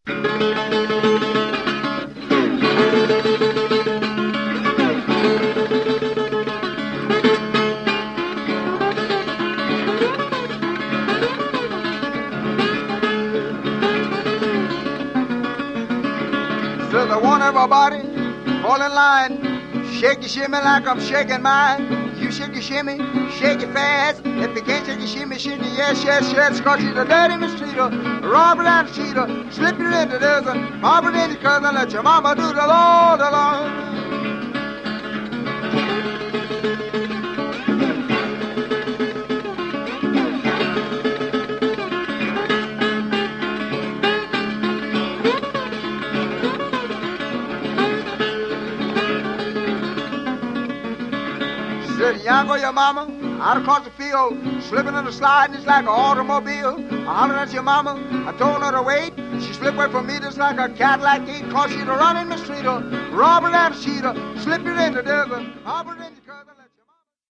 Says I want everybody fall in line, shake your shimmy like I'm shaking mine. You shake your shimmy, shake it fast. If you can't shake your shimmy, shake it yes, yes, yes. Cause she's a dirty mistreater, robber and cheater. Slip you into this and pop it in your cousin. Let your mama do the Lord alone. Said, young go your mama, out across the field, slipping in the slide, and it's like an automobile. I hollered at your mama, I told her to wait. She slipped away from me just like a Cadillac gate, cause she's a running mistreater, robber and cheater, slipped it in the desert, hopper in your cousin.